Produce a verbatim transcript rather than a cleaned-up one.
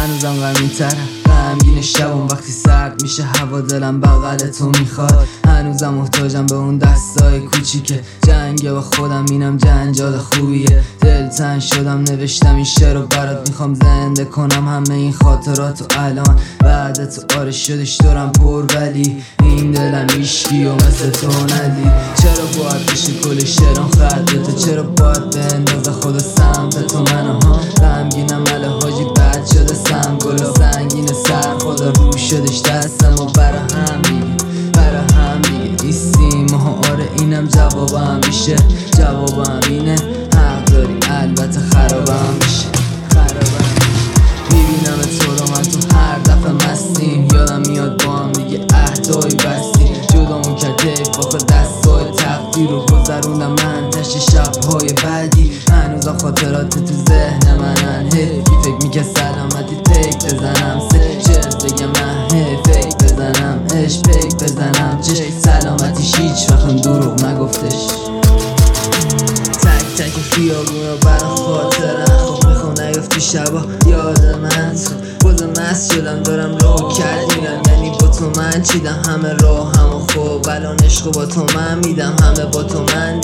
هنوزم غمین ترم، غمگین شبم وقتی سرد میشه هوا، دلم بغل تو میخواد. هنوزم محتاجم به اون دستای کوچیکه، جنگ با خودم اینم جنجال خوبیه. دلتنگ شدم نوشتم این شعر رو برات، میخوام زنده کنم همه این خاطراتو الان. بعد تو آره شدش دورم پر، ولی این دلم هیشکی و مثل تو ندید. چرا باید بشه کل شعرام خط تو، چرا باید بندازه خدا سمت تو منو ها. غمگینم مله حاجی بد شده سم، گل سنگین سر خدا رو شدش دستم و برا هم دیگه، برا هم دیگه نیستیم ها. آره اینم جوابم میشه، جوابم اینه حق داری البته خرابم میشه، خرابم میبینم تو رو من تو هر دفعه مستیم، یادم میاد با هم دیگه عهدایی بستیم، جدامون کرده فاخر دستای تقدیر رو گذروندم من تشت شبهای بعدی. هنوزا خاطرات تو ذهن منن، حیفی فکر میکرد سلامتی تک بزنم، سه چرت بگم من هی فکر بزنم، عشق پیک بزنم چش سلامتیش هیچ وقتم دروغ نگفتش. تک تک خیابونا برا خاطرم، خب میخوام نیفتی شبا یاد من. بازم مست شدم دارم راه کرد میرم، یعنی با تو من چیدم همه راه هم و خوب الان عشقو با تو من میدم، همه با تو من